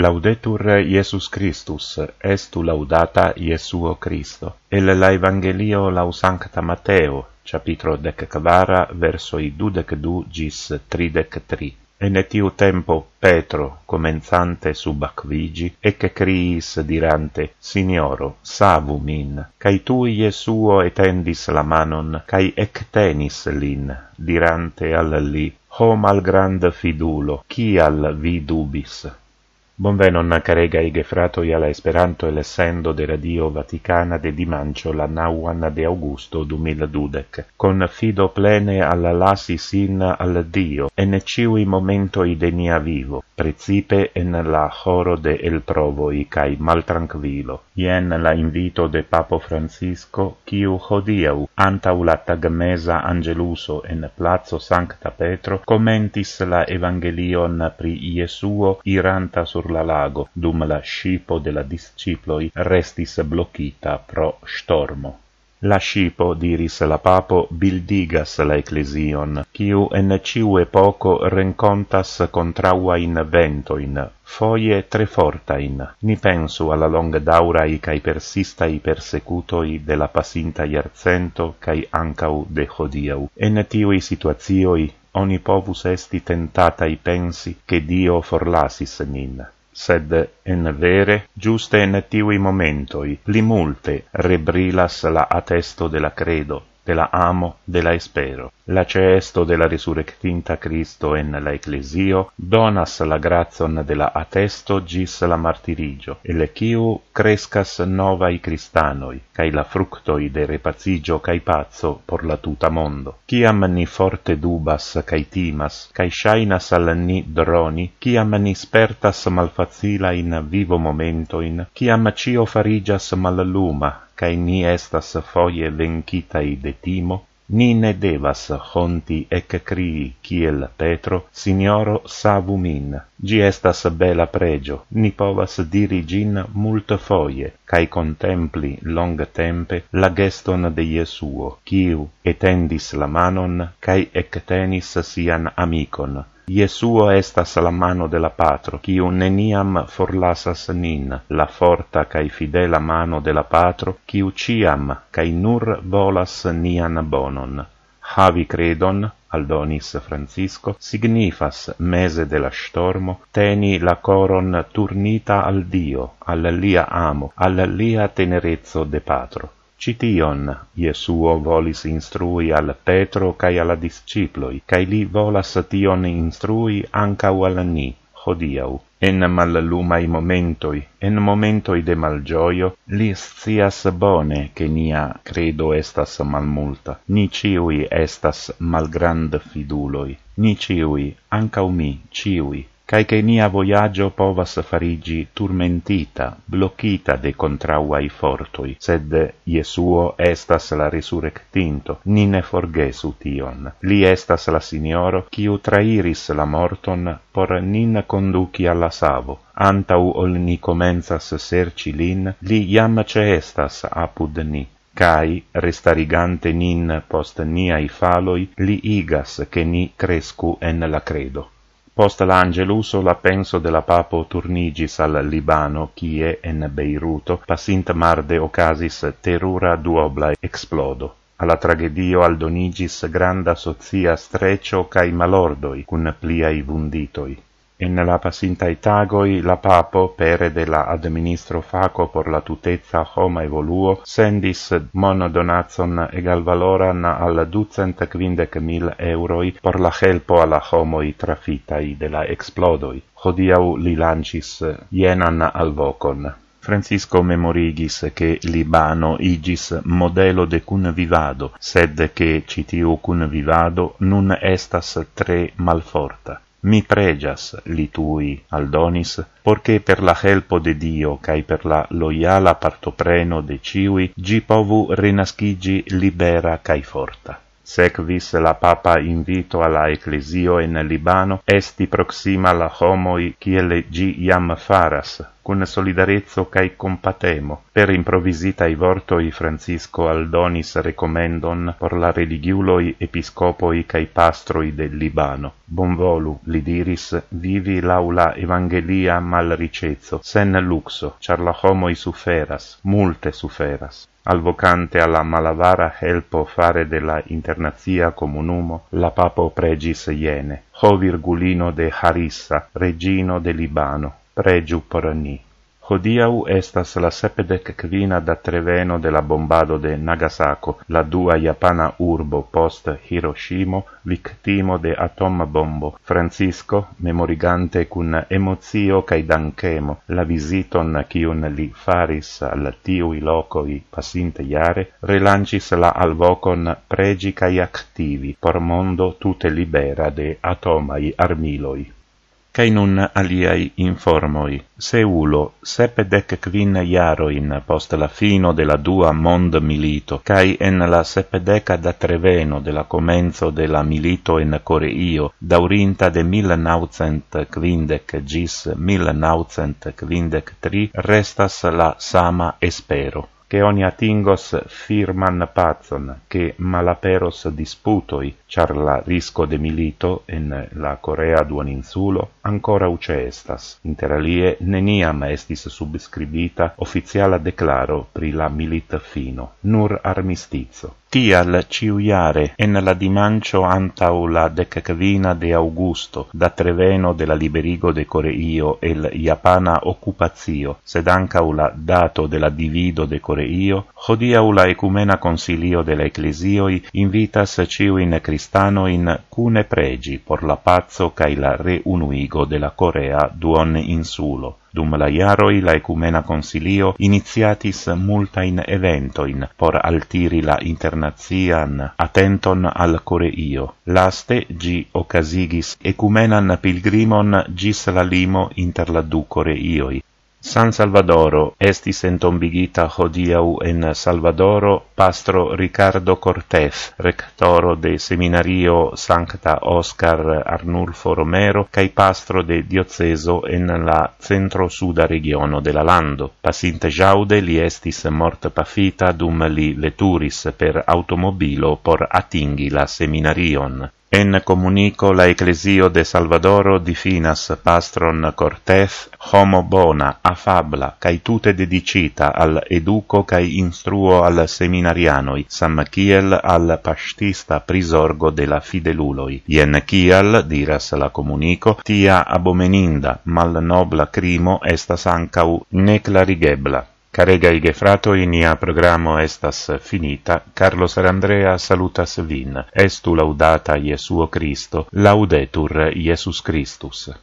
Laudetur Iesus Christus, estu laudata Iesuo Christo. El la Evangelio lau Sancta Matteo, capitro 14, versoi 22 gis 33. En tiu tempo Petro, comenzante sub aquigi, ecce criis dirante, Signoro, savu min, cae tui Iesuo etendis la manon, cae ectenis lin, dirante al li, Ho malgrande fidulo, cial vi dubis? Bonvenon caregai gefratoi alla Esperanto elessendo de Radio Vaticana de dimancio la 9 de Augusto 2012, con fido plene alla lasi sin al Dio, en ciui momentoi de nia vivo, precipe en la horo de el provoi cae maltranquilo. Ien la invito de Papo Francisco, quiu hodiau, antau la tagmesa Angeluso en Plazo Sancta Petro, commentis la Evangelion pri Iesuo iranta sur la lago, dum la scipo de la disciploi restis blocchita pro stormo. La scipo, diris la papo, bildigas la ecclesion, quiu en ciu epoco rencontas contrauain ventoin, foie tre fortain. Ni pensu alla longa daurai cae persistai persecutoi de la pasinta iarcento cae ancau de hodiau. En tiui situatioi, oni povus esti tentatai pensi che Dio forlasis nin. Sed en vere, giuste en tiui momentoi, pli multe rebrilas la attesto de la credo, de la amo, de la espero. La ceesto de la resurrectinta Cristo en la Ecclesio donas la grazon de la attesto gis la martirigio, ele quiu crescas novai Cristanoi, cae la fructoi de repacigio cae pazzo por la tuta mondo. Ciam ni forte dubas cae timas, cae shainas al ni droni, ciam ni spertas malfacila in vivo momentoin, ciam cio farigias malluma, cae ni estas foie vencitai de timo, ni ne devas honti ec crii kiel Petro, Signoro savu min. Gi estas bela pregio, ni povas diri gin multe foie, cae contempli long tempe la geston de Iesuo, quiu etendis la manon, cae ectenis sian amicon. Iesuo estas la mano de la Patro, quiu neniam forlasas nin, la forta cae fidela mano de la Patro, quiu ciam cae nur volas nian bonon. Havi credon, aldonis Francisco, signifas, mese de la stormo, teni la coron turnita al Dio, al lia amo, al lia tenerezzo de Patro. Cition Iesuo volis instrui al Petro cae alla disciploi, cae li volas tion instrui ancau al ni, hodiau. En mallumai momentoi, en momentoi de malgioio, li scias bone che nia credo estas malmulta. Ni ciui estas malgrande fiduloi, ni ciui, ancau mi, ciui, cae che nia voyaggio povas farigi turmentita, bloccita de contrauai fortoi, sed Iesuo estas la resurrectinto, ni ne forgesu tion. Li estas la Signoro, quiu trairis la morton, por nin conduci alla savo. Antau ol ni comenzas serci lin, li iam ceestas apud ni. Cae, restarigante nin post niai faloi, li igas che ni crescu en la credo. Post l'Angeluso la penso de la papo turnigis al Libano, cie en Beiruto passint marde occasis terura duobla explodo. Alla tragedio aldonigis granda socia strecio cae malordoi, cun pliai vunditoi. En la passintai tagoi la papo, pere de la administro faco por la tutezza homa evoluo, sendis mon donatson egal valoran al 250.000 euroi por la helpo alla homoi trafitai de la explodoi. Hodiau li lancis jenan alvocon. Francisco memorigis che Libano igis modelo de cun vivado, sed che citiu cun vivado nun estas tre malforta. Mi pregias, li tui, aldonis, porche per la helpo de Dio, cae per la loiala partopreno de ciui, gi povu renascigi libera cae forta. Sequis la papa invito alla Ecclesio in Libano, esti proxima la homoi, ciele gi iam faras, cun solidarezzo cae compatemo, per improvisitae vortoi Francisco Aldonis recomendon por la religiuloi episcopoi cae pastroi del Libano. Bonvolu, li diris, vivi laula evangelia mal ricezzo, sen luxo, char la homoi suferas, multe suferas. Alvocante alla malavara helpo fare della internazia comunumo, la papo pregis iene, ho virgulino de Harissa, regino de Libano, pregiu por ni. Hodiau estas la 75 da treveno de la bombado de Nagasako, la dua japana urbo post Hiroshimo, victimo de atom bombo. Francisco, memorigante cun emozio cae dankemo la visiton cium li faris al tiui locoi passinte iare, relancis la alvocon pregi cae activi por mondo tute libera de atomai armiloi. Cae nun aliai informoi. Seulo, 75 jaroin post la fino de la dua mond milito, cae en la 70 da treveno de la comenzo de la milito en Coreio, daurinta de 1950 gis 1953, restas la sama espero, che oni atingos firman pazon, che malaperos disputoi, char la risco de milito en la Corea duoninsulo ancora uce estas. Inter alie, neniam estis subscribita officiala declaro pri la milit fino, nur armistizo. Tial ciuiare en la dimancio antau la 15 de Augusto da treveno de la liberigo de Coreio el japana occupazio, sed ancau la dato de la divido de Coreio, hodiau la ecumena consilio de la ecclesioi invitas ciuin cristanoin cune pregi por la pazzo cae la reunuigo de la Corea duon insulo. Dum la iaroi la ecumena consilio initiatis multain eventoin por altiri la internazian attenton al Coreio. Laste gi ocasigis ecumenan pilgrimon gis la limo inter la du Coreioi. San Salvadoro estis entombigita hodiau en Salvadoro pastro Ricardo Cortés, rectoro de seminario Sancta Oscar Arnulfo Romero, cae pastro de dioceso en la centro-suda regiono de la lando. Pasinte jaude li estis mort pafita dum li veturis per automobilo por atingi la seminarion. En comunico la Ecclesio de Salvadoro difinas pastron Cortés homo bona, afabla, cae tute dedicita al educo cae instruo al seminarianoi, sam kiel al pastista prisorgo de la fideluloi. Ien kial, diras la comunico, tia abomeninda, malnobla crimo estas ancau neclarigebla. Caregai gefratoi, nia programo estas finita. Carlos Arandrea salutas vin. Estu laudata Iesuo Christo, laudetur Iesus Christus.